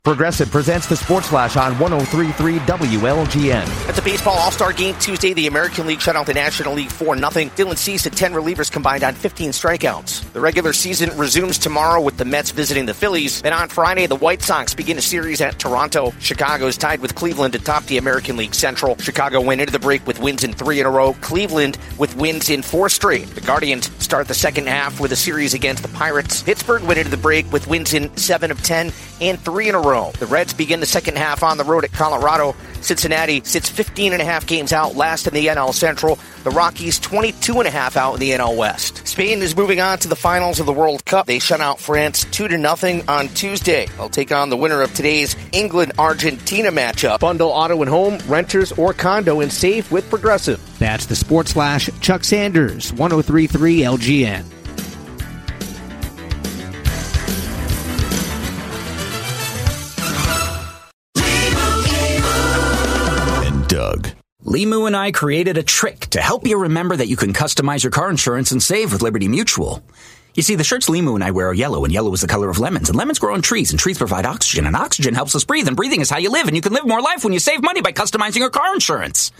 Progressive presents the Sports Flash on 103.3 WLGN. At the Baseball All-Star Game Tuesday, the American League shut out the National League 4-0. Dylan Cease had 10 relievers combined on 15 strikeouts. The regular season resumes tomorrow with the Mets visiting the Phillies. Then on Friday, the White Sox begin a series at Toronto. Chicago is tied with Cleveland to top the American League Central. Chicago went into the break with wins in 3 in a row. Cleveland with wins in 4 straight. The Guardians start the second half with a series against the Pirates. Pittsburgh went into the break with wins in 7 of 10 and 3 in a row. The Reds begin the second half on the road at Colorado. Cincinnati sits 15.5 games out, last in the NL Central. The Rockies 22.5 out in the NL West. Spain is moving on to the finals of the World Cup. They shut out France 2-0 on Tuesday. They'll take on the winner of today's England-Argentina matchup. Bundle auto and home, renters, or condo and save with Progressive. That's the Sports Flash. Chuck Sanders, 103.3 LGN. Doug. Limu and I created a trick to help you remember that you can customize your car insurance and save with Liberty Mutual. You see, the shirts Limu and I wear are yellow, and yellow is the color of lemons, and lemons grow on trees, and trees provide oxygen, and oxygen helps us breathe, and breathing is how you live, and you can live more life when you save money by customizing your car insurance.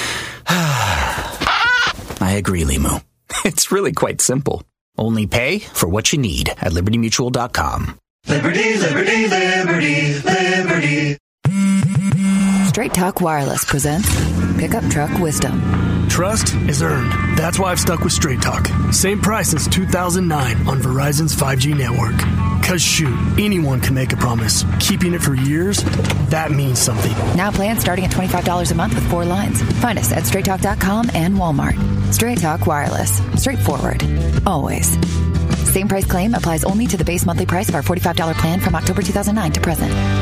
I agree, Limu. It's really quite simple. Only pay for what you need at LibertyMutual.com. Liberty, liberty, liberty, liberty. Straight Talk Wireless presents Pickup Truck Wisdom. Trust is earned. That's why I've stuck with Straight Talk. Same price since 2009 on Verizon's 5G network. Cause shoot, anyone can make a promise. Keeping it for years, that means something. Now plans starting at $25 a month with 4 lines. Find us at straighttalk.com and Walmart. Straight Talk Wireless. Straightforward. Always. Same price claim applies only to the base monthly price of our $45 plan from October 2009 to present.